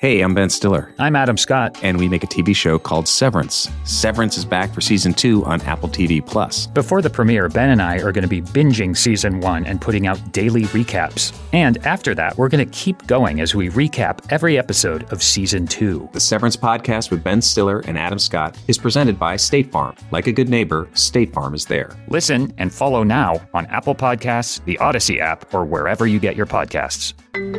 Hey, I'm Ben Stiller. I'm Adam Scott. And we make a TV show called Severance. Severance is back for Season 2 on Apple TV+. Before the premiere, Ben and I are going to be binging Season 1 and putting out daily recaps. And after that, we're going to keep going as we recap every episode of Season 2. The Severance podcast with Ben Stiller and Adam Scott is presented by State Farm. Like a good neighbor, State Farm is there. Listen and follow now on Apple Podcasts, the Odyssey app, or wherever you get your podcasts.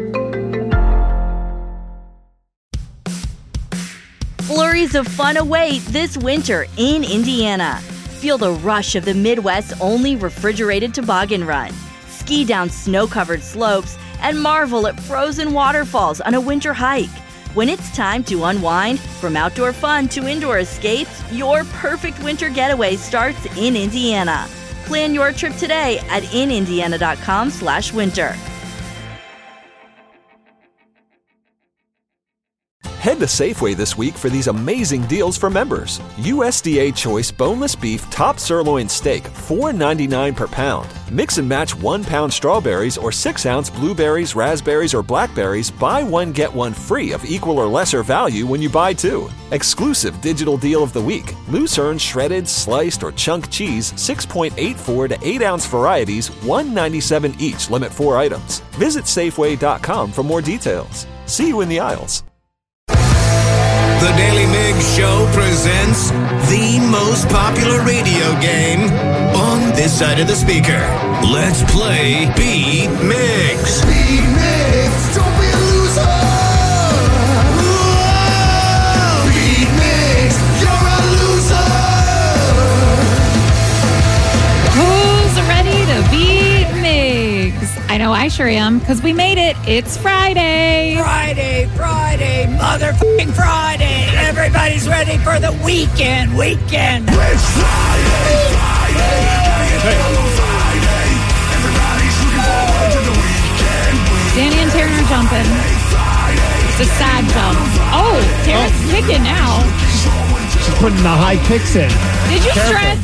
Flurries of fun await this winter in Indiana. Feel the rush of the Midwest's only refrigerated toboggan run. Ski down snow-covered slopes and marvel at frozen waterfalls on a winter hike. When it's time to unwind, from outdoor fun to indoor escapes, your perfect winter getaway starts in Indiana. Plan your trip today at inindiana.com/winter. Head to Safeway this week for these amazing deals for members. USDA Choice Boneless Beef Top Sirloin Steak, $4.99 per pound. Mix and match 1 pound strawberries or 6-ounce blueberries, raspberries, or blackberries. Buy one, get one free of equal or lesser value when you buy two. Exclusive digital deal of the week. Lucerne shredded, sliced, or chunk cheese, 6.84 to 8-ounce varieties, $1.97 each, limit 4 items. Visit Safeway.com for more details. See you in the aisles. The Daily Migs Show presents the most popular radio game on this side of the speaker. Let's play Beat Migs. Beat Migs, don't be a loser. Whoa! Beat Migs, you're a loser. Who's ready to beat Migs? I know I sure am, because we made it. It's Friday. Friday, motherfucking Friday. Everybody's ready for the weekend. It's Friday. Everybody's looking forward to the weekend. Danny and Taryn are jumping. It's a sad jump. Oh, Taryn's kicking now. She's putting the high kicks in. Did you stretch?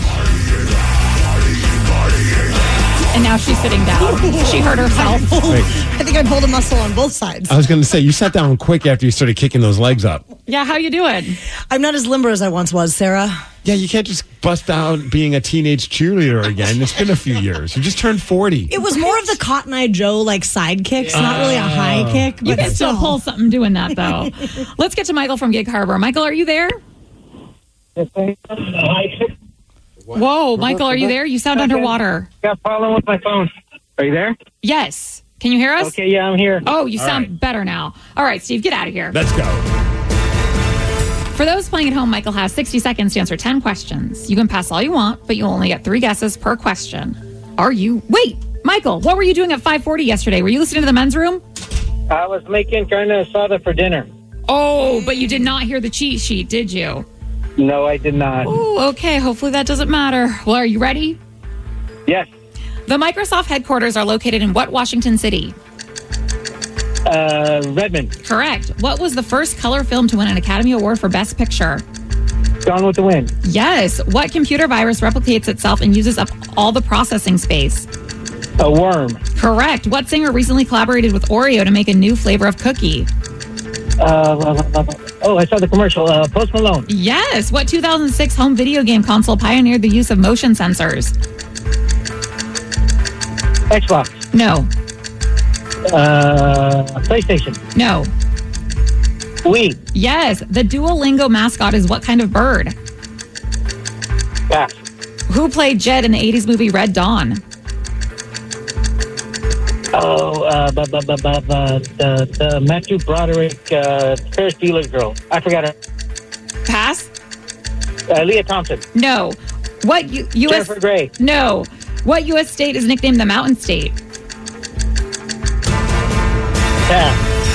And now she's sitting down. She hurt herself. I think I pulled a muscle on both sides. I was going to say, you sat down quick after you started kicking those legs up. Yeah, how you doing? I'm not as limber as I once was, Sarah. Yeah, you can't just bust out being a teenage cheerleader again. It's been a few years. You just turned 40. It was more of the Cotton Eye Joe, like, side kicks, not really a high kick. But You can still pull something doing that, though. Let's get to Michael from Gig Harbor. Michael, are you there? Whoa, Michael, are you there? You sound underwater. Got a problem with my phone. Are you there? Yes. Can you hear us? Okay, yeah, I'm here. Oh, you sound better now. All right, Steve, get out of here. Let's go. For those playing at home, Michael has 60 seconds to answer 10 questions. You can pass all you want, but you only get 3 guesses per question. Wait, Michael, what were you doing at 5:40 yesterday? Were you listening to the men's room? I was making carne asada for dinner. Oh, but you did not hear the cheat sheet, did you? No, I did not. Oh, okay. Hopefully that doesn't matter. Well, are you ready? Yes. The Microsoft headquarters are located in what Washington city? Redmond. Correct. What was the first color film to win an Academy Award for Best Picture? Gone with the Wind. Yes. What computer virus replicates itself and uses up all the processing space? A worm. Correct. What singer recently collaborated with Oreo to make a new flavor of cookie? I saw the commercial. Post Malone. Yes. What 2006 home video game console pioneered the use of motion sensors? Xbox. No. PlayStation. No. Wii. Yes. The Duolingo mascot is what kind of bird? Pass. Who played Jed in the 80s movie Red Dawn? The Matthew Broderick, Ferris Bueller's girl. I forgot her. Pass. Leah Thompson. No. What U.S. Jennifer Grey. No. What U.S. state is nicknamed the Mountain State? Pass.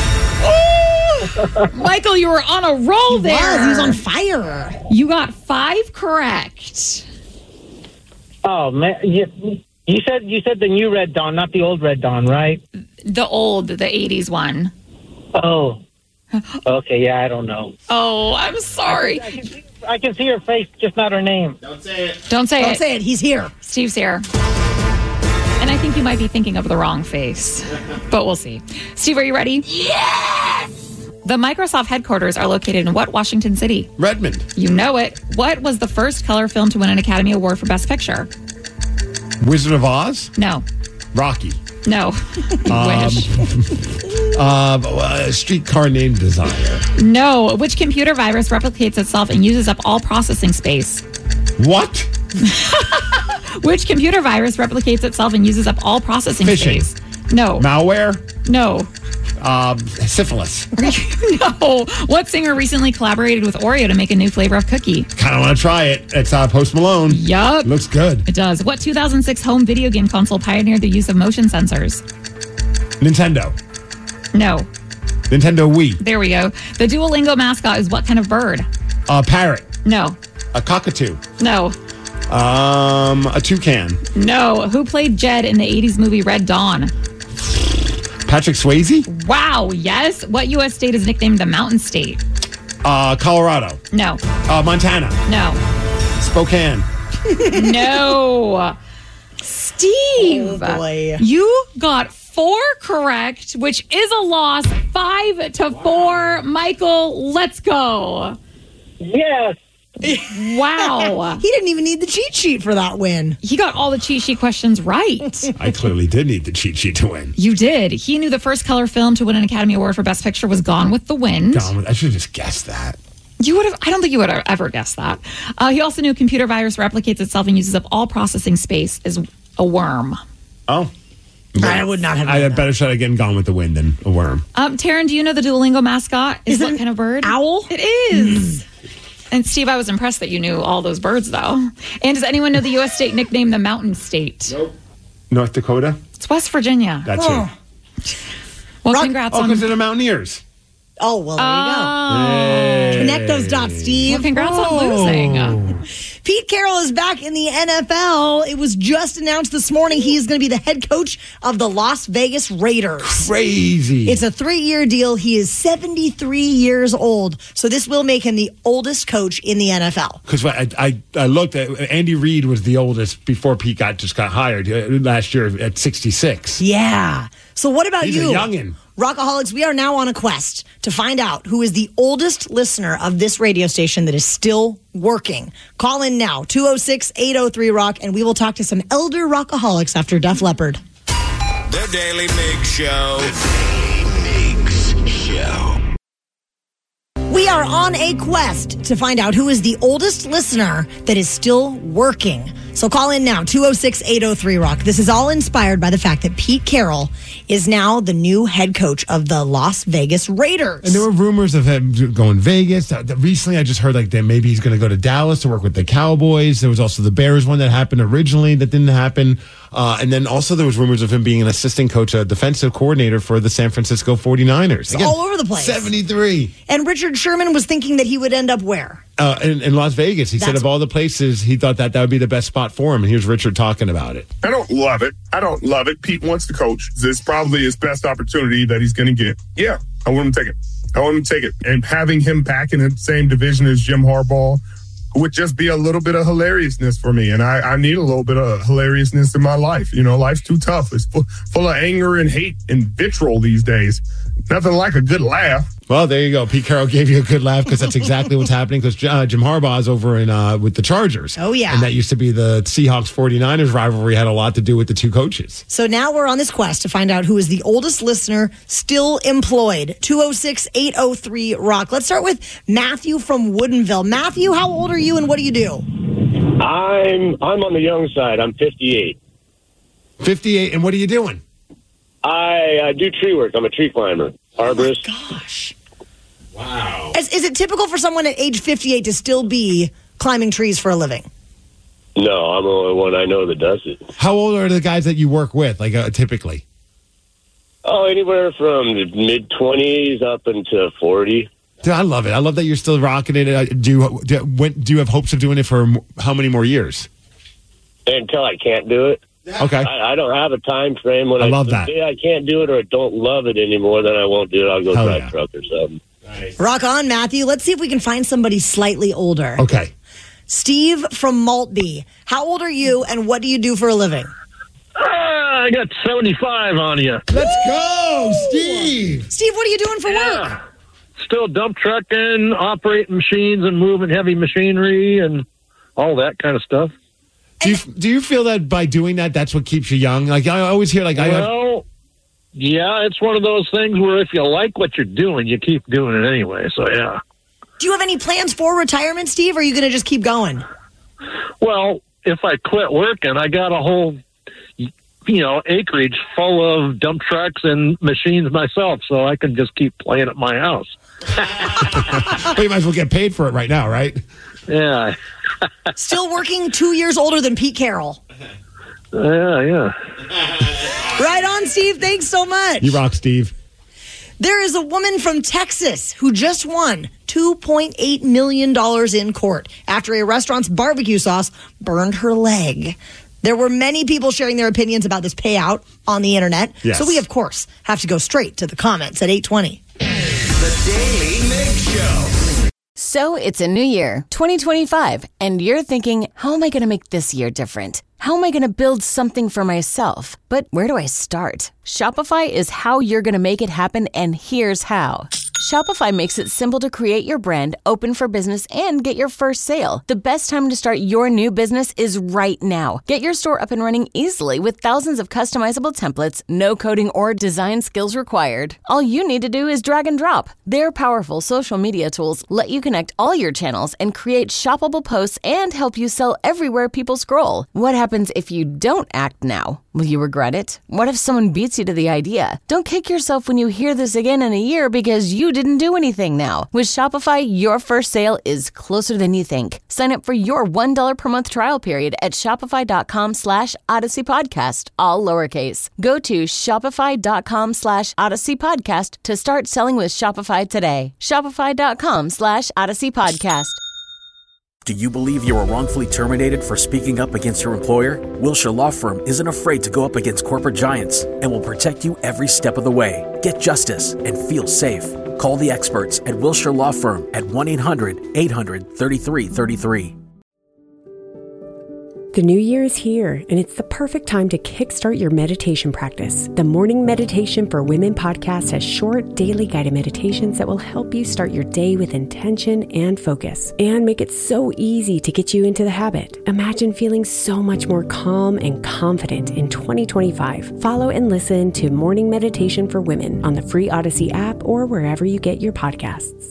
Michael, you were on a roll there. He was on fire. You got 5 correct. Oh man, you said the new Red Dawn, not the old Red Dawn, right? The 80s one. Oh. Okay, yeah, I don't know. Oh, I'm sorry. I can see her face, just not her name. Don't say it. Don't say it. He's here. Steve's here. And I think you might be thinking of the wrong face. But we'll see. Steve, are you ready? Yes! The Microsoft headquarters are located in what Washington city? Redmond. You know it. What was the first color film to win an Academy Award for Best Picture? Wizard of Oz? No. Rocky. No. Wish. Streetcar Named Desire. No. Which computer virus replicates itself and uses up all processing space? What? Which computer virus replicates itself and uses up all processing Phishing. space? No. Malware? No. Syphilis. No. What singer recently collaborated with Oreo to make a new flavor of cookie? Kind of want to try it. It's Post Malone. Yup. Looks good. It does. What 2006 home video game console pioneered the use of motion sensors? Nintendo. No. Nintendo Wii. There we go. The Duolingo mascot is what kind of bird? A parrot. No. A cockatoo. No. A toucan. No. Who played Jed in the 80s movie Red Dawn? Patrick Swayze. Wow. Yes. What U.S. state is nicknamed the Mountain State? Colorado. No. Montana. No. Spokane. No. Steve. Oh, boy. You got 4 correct, which is a loss. 5-4. Michael, let's go. Yes. Wow. He didn't even need the cheat sheet for that win. He got all the cheat sheet questions right. I clearly did need the cheat sheet to win. You did. He knew the first color film to win an Academy Award for Best Picture was Gone with the Wind. I should have just guessed that. You would have. I don't think you would have ever guessed that. He also knew a computer virus replicates itself and uses up all processing space is a worm. Oh. I would not have. I had better shot at getting Gone with the Wind than a worm. Taryn, do you know the Duolingo mascot is what kind of bird? Owl? It is. And Steve, I was impressed that you knew all those birds, though. And does anyone know the U.S. state nicknamed the Mountain State? Nope. North Dakota? It's West Virginia. That's Oh. it. Well, congrats on... because they're the Mountaineers. Oh, well, there you Hey. go. Connect those dots, Steve. Well, congrats on losing. Pete Carroll is back in the NFL. It was just announced this morning he is going to be the head coach of the Las Vegas Raiders. Crazy. It's a 3-year deal. He is 73 years old. So this will make him the oldest coach in the NFL. Because I looked at Andy Reid was the oldest before Pete got hired last year at 66. Yeah. So what about He's you? a youngin'. Rockaholics, we are now on a quest to find out who is the oldest listener of this radio station that is still working. Call in now, 206-803-ROCK, and we will talk to some elder Rockaholics after Def Leppard. The Daily Mix Show. The Daily Mix Show. We are on a quest to find out who is the oldest listener that is still working. So call in now, 206-803-ROCK. This is all inspired by the fact that Pete Carroll is now the new head coach of the Las Vegas Raiders. And there were rumors of him going Vegas. Recently, I just heard that maybe he's going to go to Dallas to work with the Cowboys. There was also the Bears one that happened originally that didn't happen. And then also there was rumors of him being an assistant coach, a defensive coordinator for the San Francisco 49ers. Again, all over the place. 73. And Richard Sherman was thinking that he would end up where? In Las Vegas. He said of all the places, he thought that would be the best spot for him. And here's Richard talking about it. I don't love it. Pete wants to coach. This is probably his best opportunity that he's going to get. Yeah, I want him to take it. And having him back in the same division as Jim Harbaugh would just be a little bit of hilariousness for me. And I need a little bit of hilariousness in my life. You know, life's too tough. It's full of anger and hate and vitriol these days. Nothing like a good laugh. Well, there you go. Pete Carroll gave you a good laugh because that's exactly what's happening because Jim Harbaugh is over in with the Chargers. Oh, yeah. And that used to be the Seahawks-49ers rivalry, had a lot to do with the two coaches. So now we're on this quest to find out who is the oldest listener still employed. 206-803-ROCK. Let's start with Matthew from Woodinville. Matthew, how old are you and what do you do? I'm on the young side. I'm 58. 58, and what are you doing? I do tree work. I'm a tree climber, arborist. Oh my gosh. Wow. Is it typical for someone at age 58 to still be climbing trees for a living? No, I'm the only one I know that does it. How old are the guys that you work with, like typically? Oh, anywhere from the mid-20s up into 40. Dude, I love it. I love that you're still rocking it. Do you have hopes of doing it for how many more years? Until I can't do it. Okay. I don't have a time frame. When I love that. Say I can't do it or I don't love it anymore, then I won't do it. I'll go drive a truck or something. Nice. Rock on, Matthew. Let's see if we can find somebody slightly older. Okay. Steve from Maltby. How old are you and what do you do for a living? I got 75 on you. Let's go, Steve. Steve, what are you doing for work? still dump trucking, operating machines and moving heavy machinery and all that kind of stuff. Do you feel that by doing that, that's what keeps you young? Like I always hear, like yeah, it's one of those things where if you like what you're doing, you keep doing it anyway. So yeah. Do you have any plans for retirement, Steve? Or are you going to just keep going? Well, if I quit working, I got a whole, acreage full of dump trucks and machines myself, so I can just keep playing at my house. Well, you might as well get paid for it right now, right? Yeah. Still working 2 years older than Pete Carroll. Yeah. Right on, Steve. Thanks so much. You rock, Steve. There is a woman from Texas who just won $2.8 million in court after a restaurant's barbecue sauce burned her leg. There were many people sharing their opinions about this payout on the internet. Yes. So we, of course, have to go straight to the comments at 8:20. The Daily Mig Show. So it's a new year, 2025, and you're thinking, how am I going to make this year different? How am I going to build something for myself? But where do I start? Shopify is how you're going to make it happen, and here's how. Shopify makes it simple to create your brand, open for business, and get your first sale. The best time to start your new business is right now. Get your store up and running easily with thousands of customizable templates, no coding or design skills required. All you need to do is drag and drop. Their powerful social media tools let you connect all your channels and create shoppable posts and help you sell everywhere people scroll. What happens if you don't act now? Will you regret it? What if someone beats you to the idea? Don't kick yourself when you hear this again in a year because you didn't do anything now. With Shopify, your first sale is closer than you think. Sign up for your $1 per month trial period at shopify.com/Odyssey Podcast, all lowercase. Go to shopify.com/Odyssey Podcast to start selling with Shopify today. Shopify.com/Odyssey Podcast. Do you believe you were wrongfully terminated for speaking up against your employer? Wilshire Law Firm isn't afraid to go up against corporate giants and will protect you every step of the way. Get justice and feel safe. Call the experts at Wilshire Law Firm at 1-800-800-3333. The new year is here, and it's the perfect time to kickstart your meditation practice. The Morning Meditation for Women podcast has short, daily guided meditations that will help you start your day with intention and focus, and make it so easy to get you into the habit. Imagine feeling so much more calm and confident in 2025. Follow and listen to Morning Meditation for Women on the free Odyssey app or wherever you get your podcasts.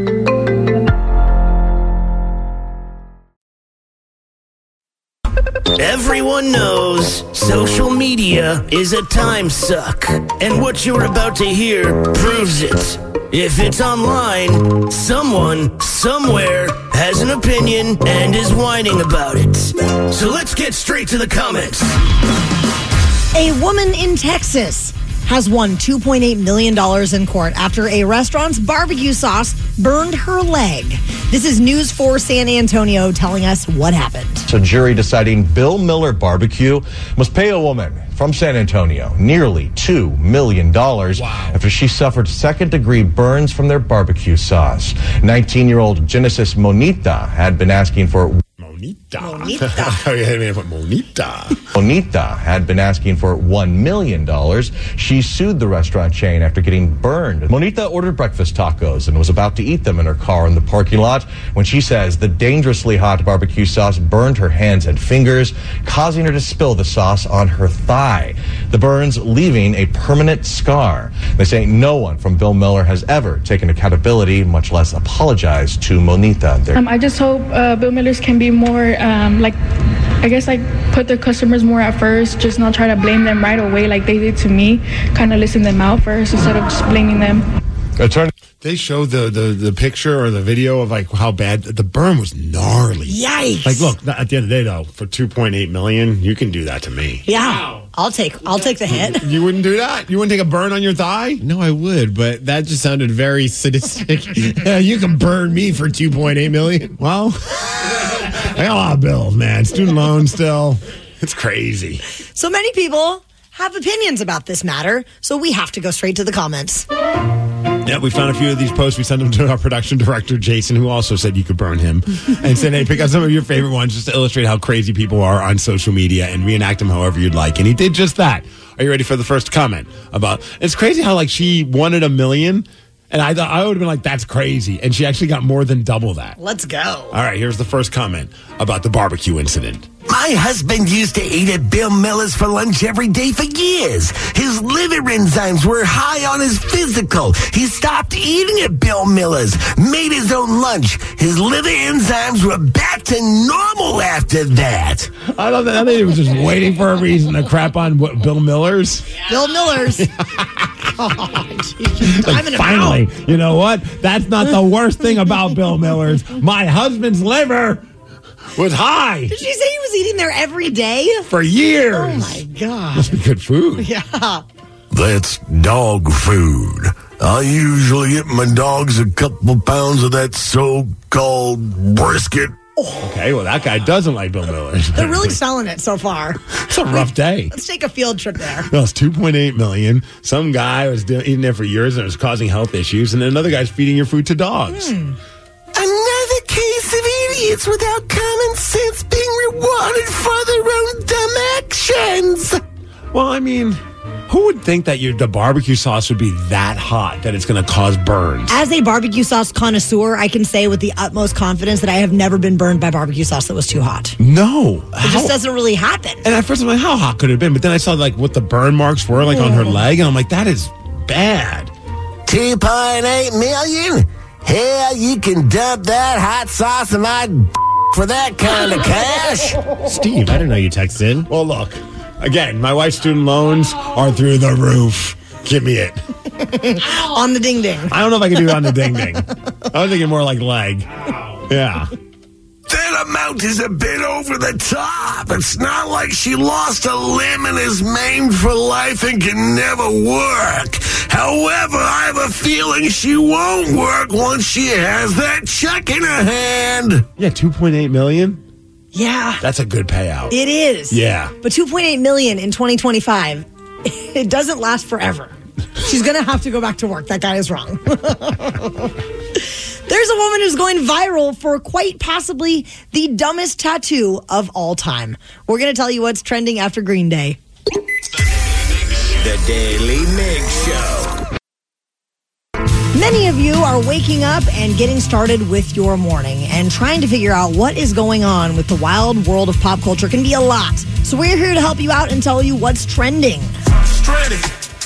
Everyone knows social media is a time suck, and what you're about to hear proves it. If it's online, someone, somewhere, has an opinion and is whining about it. So let's get straight to the comments. A woman in Texas has won $2.8 million in court after a restaurant's barbecue sauce burned her leg. This is News 4 San Antonio telling us what happened. A jury deciding Bill Miller Barbecue must pay a woman from San Antonio nearly $2 million after she suffered second-degree burns from their barbecue sauce. 19-year-old Genesis Monita had been asking for Monita had been asking for $1 million. She sued the restaurant chain after getting burned. Monita ordered breakfast tacos and was about to eat them in her car in the parking lot when she says the dangerously hot barbecue sauce burned her hands and fingers, causing her to spill the sauce on her thigh. The burns leaving a permanent scar. They say no one from Bill Miller has ever taken accountability, much less apologized to Monita. I just hope Bill Miller's can be more put their customers more at first, just not try to blame them right away like they did to me. Kind of listen them out first instead of just blaming them. They show the picture or the video of like how bad the burn was. Gnarly. Yikes. Like, look, at the end of the day though, for $2.8 million, you can do that to me. Yeah. Wow. I'll take the hit. You wouldn't do that? You wouldn't take a burn on your thigh? No, I would, but that just sounded very sadistic. You can burn me for $2.8 million. Well, I got a lot of bills, man. Student loans still. It's crazy. So many people have opinions about this matter, so we have to go straight to the comments. Yeah, we found a few of these posts. We sent them to our production director, Jason, who also said you could burn him. And said, hey, pick out some of your favorite ones just to illustrate how crazy people are on social media and reenact them however you'd like. And he did just that. Are you ready for the first comment? It's crazy how, like, she wanted $1 million And I thought I would have been like, that's crazy. And she actually got more than double that. Let's go. All right, here's the first comment about the barbecue incident. My husband used to eat at Bill Miller's for lunch every day for years. His liver enzymes were high on his physical. He stopped eating at Bill Miller's, made his own lunch. His liver enzymes were back to normal after that. I love that. I think he was just waiting for a reason to crap on Bill Miller's. Bill Miller's. Like, finally, you know what? That's not the worst thing about Bill Miller's. My husband's liver was high. Did she say he was eating there every day? For years. Oh, my God. Must be good food. Yeah. That's dog food. I usually get my dogs a couple pounds of that so-called brisket. Okay, well, that guy doesn't like Bill Miller's. They're really selling it so far. It's a rough day. Let's take a field trip there. No, it's $2.8 million. Some guy was eating there for years and it was causing health issues, and then another guy's feeding your food to dogs. Another case of idiots without common sense being rewarded for their own dumb actions. Well, I mean, who would think that the barbecue sauce would be that hot that it's going to cause burns? As a barbecue sauce connoisseur, I can say with the utmost confidence that I have never been burned by barbecue sauce that was too hot. No. It just doesn't really happen. And at first I'm like, how hot could it have been? But then I saw like what the burn marks were like on her leg, and I'm like, that is bad. 2.8 million? Hell, you can dump that hot sauce in my for that kind of cash. Steve, I didn't know you texted. Well, look. Again, my wife's student loans are through the roof. Give me it. On the ding-ding. I don't know if I can do it on the ding-ding. I was thinking more like leg. Yeah. That amount is a bit over the top. It's not like she lost a limb and is maimed for life and can never work. However, I have a feeling she won't work once she has that check in her hand. Yeah, $2.8 million. Yeah. That's a good payout. It is. Yeah. But $2.8 million in 2025, it doesn't last forever. She's going to have to go back to work. That guy is wrong. There's a woman who's going viral for quite possibly the dumbest tattoo of all time. We're going to tell you what's trending after Green Day. The Daily Mig Show. Many of you are waking up and getting started with your morning, and trying to figure out what is going on with the wild world of pop culture can be a lot. So we're here to help you out and tell you what's trending. Stranded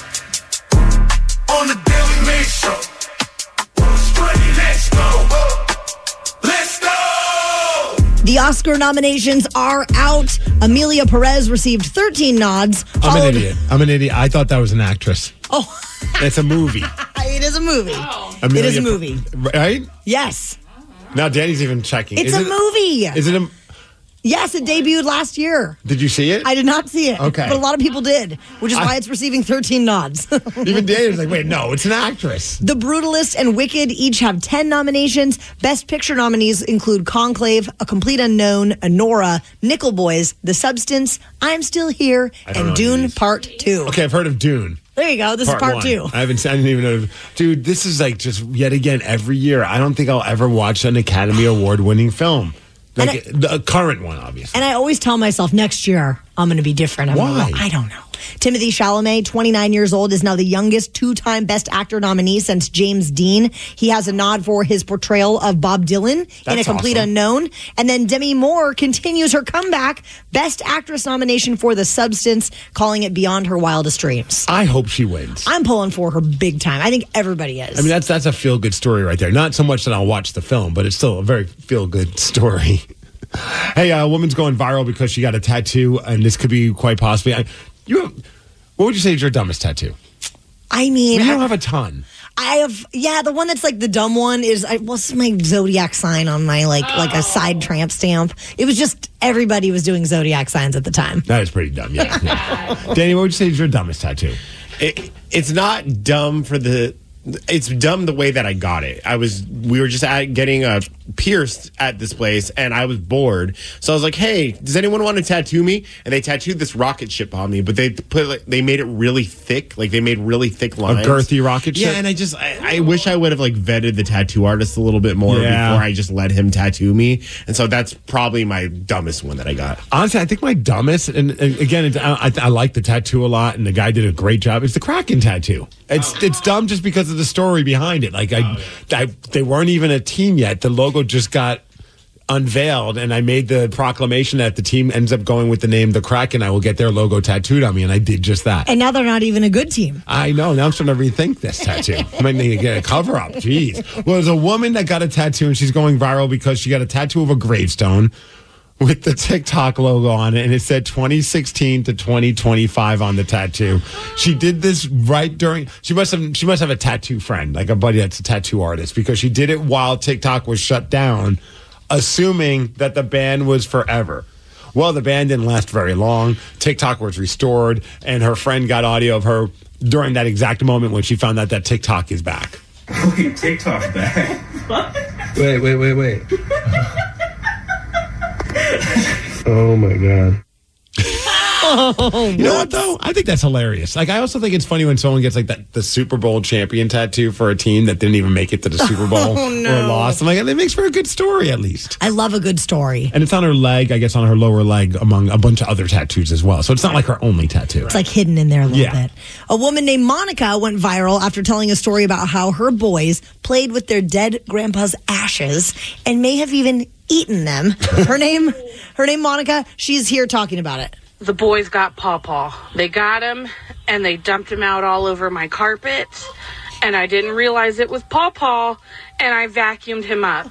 on the Daily Mig Show. Stranded, let's go. Let's go. The Oscar nominations are out. Amelia Perez received 13 nods. I'm an idiot. I thought that was an actress. Oh. It's a movie. It is a movie. Amelia It is a movie. Right? Yes. Now Danny's even checking. It's a movie. Is it a... Yes, it debuted last year. Did you see it? I did not see it. Okay. But a lot of people did, which is why it's receiving 13 nods. Even Danny was like, wait, no, it's an actress. The Brutalist and Wicked each have 10 nominations. Best Picture nominees include Conclave, A Complete Unknown, Anora, Nickel Boys, The Substance, I'm Still Here, and Dune Part 2. Okay, I've heard of Dune. There you go. This is part 2. I didn't even know. Dude, this is like just yet again every year. I don't think I'll ever watch an Academy Award winning film. Like the current one, obviously. And I always tell myself next year I'm going to be different. Why? I don't know. Timothy Chalamet, 29 years old, is now the youngest two-time Best Actor nominee since James Dean. He has a nod for his portrayal of Bob Dylan in A Complete Unknown. And then Demi Moore continues her comeback. Best Actress nomination for The Substance, calling it Beyond Her Wildest Dreams. I hope she wins. I'm pulling for her big time. I think everybody is. I mean, that's a feel-good story right there. Not so much that I'll watch the film, but it's still a very feel-good story. Hey, a woman's going viral because she got a tattoo, and this could be quite possibly... what would you say is your dumbest tattoo? I mean... You don't have a ton. I have, the one that's like the dumb one is, what's my zodiac sign on my, like a side tramp stamp? It was just, everybody was doing zodiac signs at the time. That is pretty dumb, yeah. Danny, what would you say is your dumbest tattoo? It's not dumb it's dumb the way that I got it. We were just getting a pierced at this place, and I was bored. So I was like, "Hey, does anyone want to tattoo me?" And they tattooed this rocket ship on me, but they made it really thick. Like they made really thick lines, A girthy rocket ship. Yeah, and I wish I would have like vetted the tattoo artist a little bit more before I just let him tattoo me. And so that's probably my dumbest one that I got. Honestly, I think my dumbest, and again, I like the tattoo a lot, and the guy did a great job. It's the Kraken tattoo. It's dumb just because of the story behind it. Like they weren't even a team yet. The logo just got unveiled, and I made the proclamation that the team ends up going with the name the Kraken. I will get their logo tattooed on me, and I did just that. And now they're not even a good team. I know. Now I'm starting to rethink this tattoo. I might need to get a cover up. Jeez. Well, there's a woman that got a tattoo, and she's going viral because she got a tattoo of a gravestone with the TikTok logo on it, and it said 2016 to 2025 on the tattoo. She did this right during. She must have a tattoo friend, like a buddy that's a tattoo artist, because she did it while TikTok was shut down, assuming that the ban was forever. Well, the ban didn't last very long. TikTok was restored, and her friend got audio of her during that exact moment when she found out that TikTok is back. Wait, TikTok's back? Wait. Oh my God. You know what though? I think that's hilarious. Like I also think it's funny when someone gets like the Super Bowl champion tattoo for a team that didn't even make it to the Super Bowl or lost. I'm like, it makes for a good story at least. I love a good story. And it's on her leg, I guess on her lower leg, among a bunch of other tattoos as well. So it's not like her only tattoo. It's like hidden in there a little bit. A woman named Monica went viral after telling a story about how her boys played with their dead grandpa's ashes and may have even eaten them. Her name Monica. She's here talking about it. The boys got Pawpaw. They got him, and they dumped him out all over my carpet, and I didn't realize it was Pawpaw, and I vacuumed him up.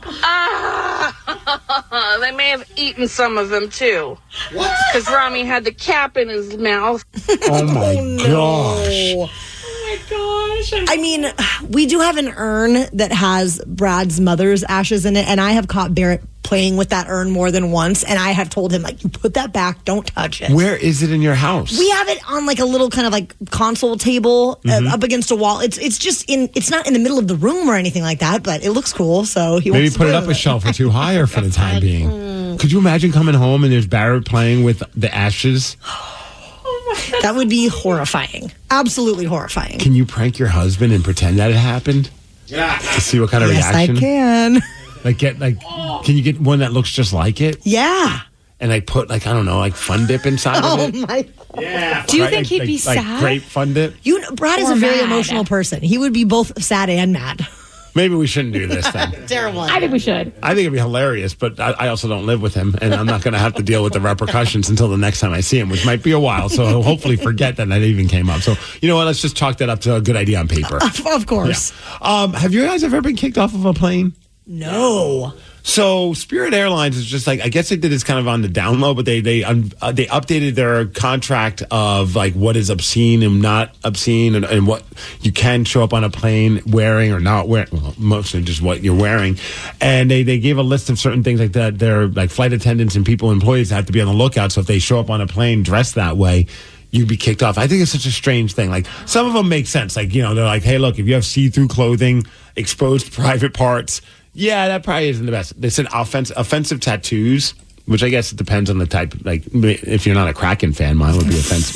They may have eaten some of them, too. What? Because Rami had the cap in his mouth. Oh, my gosh. Oh, my gosh. I mean, we do have an urn that has Brad's mother's ashes in it, and I have caught Barrett playing with that urn more than once, and I have told him, like, you put that back, don't touch it. Where is it in your house? We have it on like a little kind of like console table up against a wall. It's just it's not in the middle of the room or anything like that, but it looks cool. So he maybe wants to put it play up with a shelf or two higher for the time being. Could you imagine coming home and there's Barrett playing with the ashes? That would be horrifying. Absolutely horrifying. Can you prank your husband and pretend that it happened? Yeah. To see what kind of reaction? Yes, I can. Can you get one that looks just like it? Yeah. And put I don't know, like Fun Dip inside of it? Oh my. Yeah. Do you think he'd be sad? Like grape Fun Dip? Brad is a very emotional person. He would be both sad and mad. Maybe we shouldn't do this then. Terrible. I think we should. I think it'd be hilarious, but I also don't live with him, and I'm not going to have to deal with the repercussions until the next time I see him, which might be a while. So he'll hopefully forget that even came up. So you know what? Let's just chalk that up to a good idea on paper. Of course. Yeah. Have you guys ever been kicked off of a plane? No. So Spirit Airlines is just I guess they did this kind of on the down low, but they updated their contract of like what is obscene and not obscene, and what you can show up on a plane wearing or not wearing. Well, mostly just what you're wearing, and they gave a list of certain things like that. They're like flight attendants and employees have to be on the lookout. So if they show up on a plane dressed that way, you'd be kicked off. I think it's such a strange thing. Like some of them make sense. Like they're like, hey, look, if you have see-through clothing, exposed private parts. Yeah, that probably isn't the best. They said offensive tattoos, which I guess it depends on the type. Like, if you're not a Kraken fan, mine would be offensive.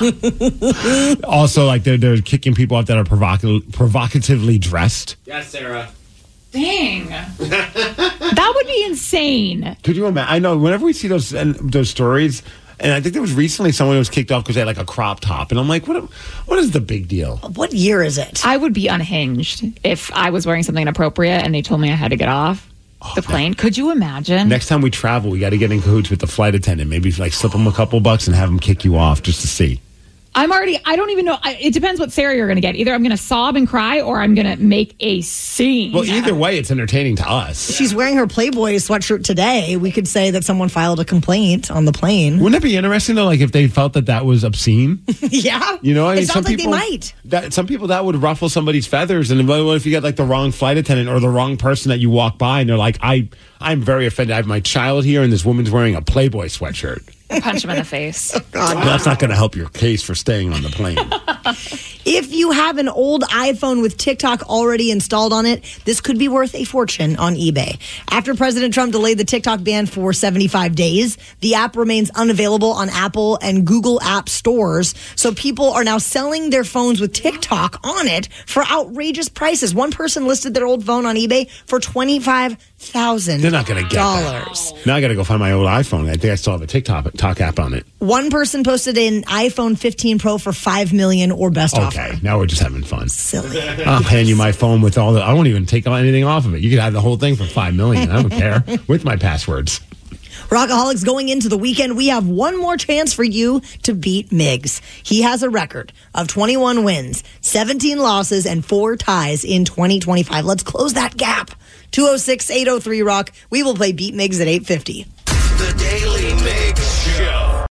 No. Also, like, they're kicking people off that are provocatively dressed. Yes, Sarah. Dang. That would be insane. Could you imagine? I know, whenever we see those stories, and I think there was recently someone who was kicked off because they had like a crop top. And I'm like, what is the big deal? What year is it? I would be unhinged if I was wearing something inappropriate and they told me I had to get off the plane. Could you imagine? Next time we travel, we got to get in cahoots with the flight attendant. Maybe slip them a couple bucks and have them kick you off just to see. I don't even know. It depends what Sarah you're going to get. Either I'm going to sob and cry or I'm going to make a scene. Well, either way, it's entertaining to us. She's wearing her Playboy sweatshirt today. We could say that someone filed a complaint on the plane. Wouldn't it be interesting, though, like if they felt that was obscene? Yeah. You know, it sounds like they might. Some people, that would ruffle somebody's feathers. And what if you get like the wrong flight attendant or the wrong person that you walk by and they're like, I'm very offended. I have my child here and this woman's wearing a Playboy sweatshirt. Punch him in the face. That's not going to help your case for staying on the plane. If you have an old iPhone with TikTok already installed on it, this could be worth a fortune on eBay. After President Trump delayed the TikTok ban for 75 days, the app remains unavailable on Apple and Google app stores. So people are now selling their phones with TikTok on it for outrageous prices. One person listed their old phone on eBay for $25,000. They're not going to get that. Now I got to go find my old iPhone. I think I still have a TikTok app on it. One person posted an iPhone 15 Pro for $5 million or best offer. Okay, now we're just having fun. Silly. I'll hand you my phone with all the. I won't even take anything off of it. You could have the whole thing for $5 million. I don't care with my passwords. Rockaholics, going into the weekend, we have one more chance for you to beat Miggs. He has a record of 21 wins, 17 losses, and 4 ties in 2025. Let's close that gap. 206-803-ROCK. We will play Beat Miggs at 8:50. The Daily